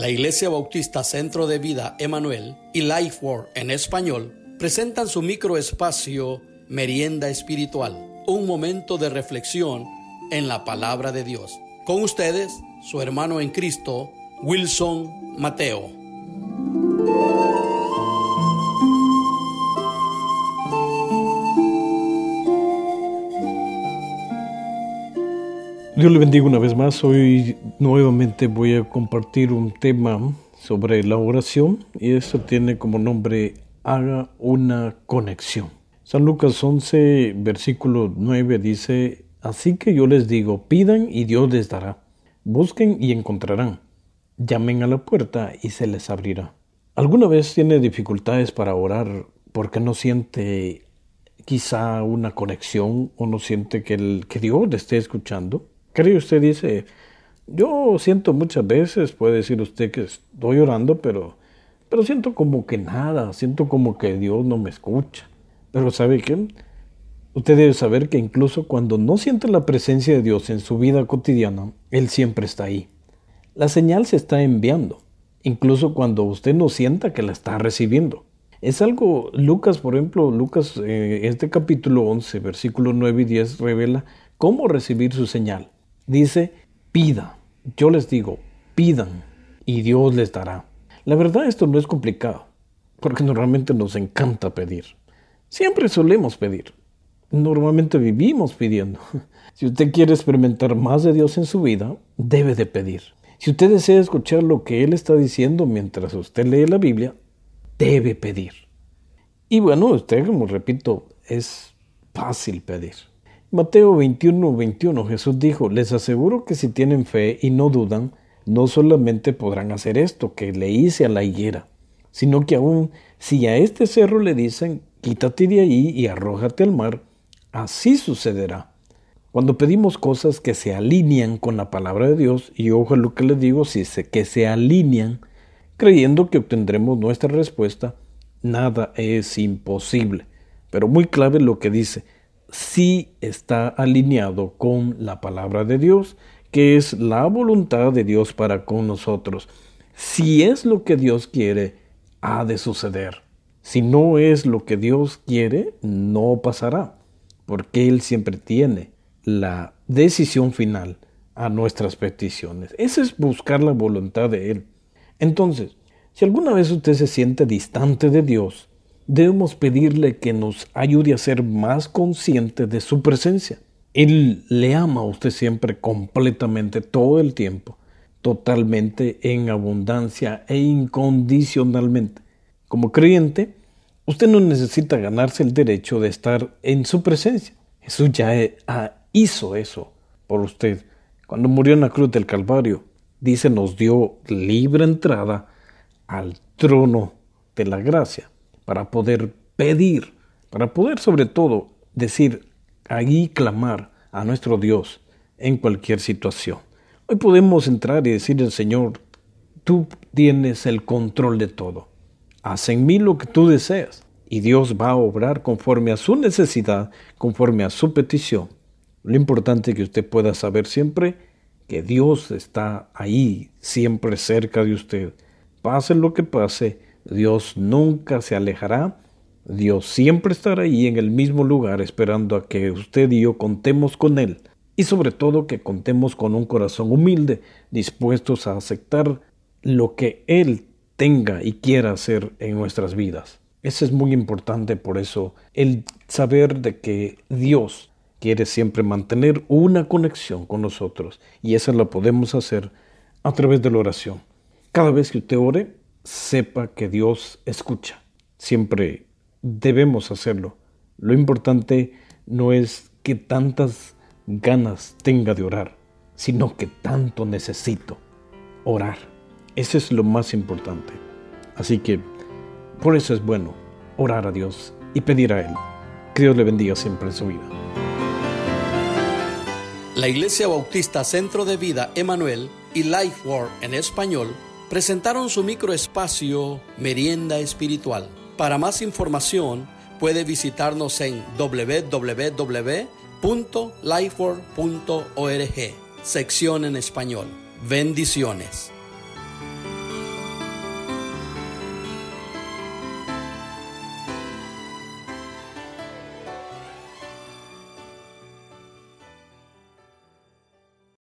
La Iglesia Bautista Centro de Vida Emanuel y Lifeword en español presentan su microespacio Merienda Espiritual, un momento de reflexión en la palabra de Dios. Con ustedes, su hermano en Cristo, Wilson Mateo. Dios le bendiga una vez más. Hoy nuevamente voy a compartir un tema sobre la oración y esto tiene como nombre haga una conexión. San Lucas 11, versículo 9 dice: así que yo les digo, pidan y Dios les dará, busquen y encontrarán, llamen a la puerta y se les abrirá. ¿Alguna vez tiene dificultades para orar porque no siente quizá una conexión o no siente que Dios le esté escuchando? ¿Cree usted? Dice, yo siento muchas veces, puede decir usted que estoy orando, pero siento como que nada, siento como que Dios no me escucha. Pero ¿sabe qué? Usted debe saber que incluso cuando no siente la presencia de Dios en su vida cotidiana, Él siempre está ahí. La señal se está enviando, incluso cuando usted no sienta que la está recibiendo. Es algo, Lucas, por ejemplo, este capítulo 11, versículos 9 y 10 revela cómo recibir su señal. Dice, pida. Yo les digo, pidan y Dios les dará. La verdad, esto no es complicado, porque normalmente nos encanta pedir. Siempre solemos pedir. Normalmente vivimos pidiendo. Si usted quiere experimentar más de Dios en su vida, debe de pedir. Si usted desea escuchar lo que Él está diciendo mientras usted lee la Biblia, debe pedir. Y bueno, usted, como repito, es fácil pedir. Mateo 21:21, Jesús dijo, les aseguro que si tienen fe y no dudan, no solamente podrán hacer esto que le hice a la higuera, sino que aún si a este cerro le dicen, quítate de ahí y arrójate al mar, así sucederá. Cuando pedimos cosas que se alinean con la palabra de Dios, y ojo a lo que les digo, que se alinean, creyendo que obtendremos nuestra respuesta, nada es imposible. Pero muy clave lo que dice, sí está alineado con la palabra de Dios, que es la voluntad de Dios para con nosotros. Si es lo que Dios quiere, ha de suceder. Si no es lo que Dios quiere, no pasará, porque Él siempre tiene la decisión final a nuestras peticiones. Eso es buscar la voluntad de Él. Entonces, si alguna vez usted se siente distante de Dios, debemos pedirle que nos ayude a ser más conscientes de su presencia. Él le ama a usted siempre completamente, todo el tiempo, totalmente, en abundancia e incondicionalmente. Como creyente, usted no necesita ganarse el derecho de estar en su presencia. Jesús ya hizo eso por usted. Cuando murió en la cruz del Calvario, dice, nos dio libre entrada al trono de la gracia para poder pedir, para poder sobre todo decir, allí clamar a nuestro Dios en cualquier situación. Hoy podemos entrar y decir al Señor, tú tienes el control de todo. Haz en mí lo que tú deseas y Dios va a obrar conforme a su necesidad, conforme a su petición. Lo importante es que usted pueda saber siempre que Dios está ahí, siempre cerca de usted. Pase lo que pase, Dios nunca se alejará. Dios siempre estará ahí en el mismo lugar esperando a que usted y yo contemos con Él. Y sobre todo que contemos con un corazón humilde, dispuestos a aceptar lo que Él tenga y quiera hacer en nuestras vidas. Eso es muy importante, por eso el saber de que Dios quiere siempre mantener una conexión con nosotros y esa la podemos hacer a través de la oración. Cada vez que usted ore, sepa que Dios escucha. Siempre debemos hacerlo. Lo importante no es que tantas ganas tenga de orar, sino que tanto necesito orar. Eso es lo más importante. Así que por eso es bueno orar a Dios y pedir a Él. Que Dios le bendiga siempre en su vida. La Iglesia Bautista Centro de Vida Emanuel y Lifeword en español presentaron su microespacio Merienda Espiritual. Para más información puede visitarnos en www.lifeword.org, sección en español. Bendiciones.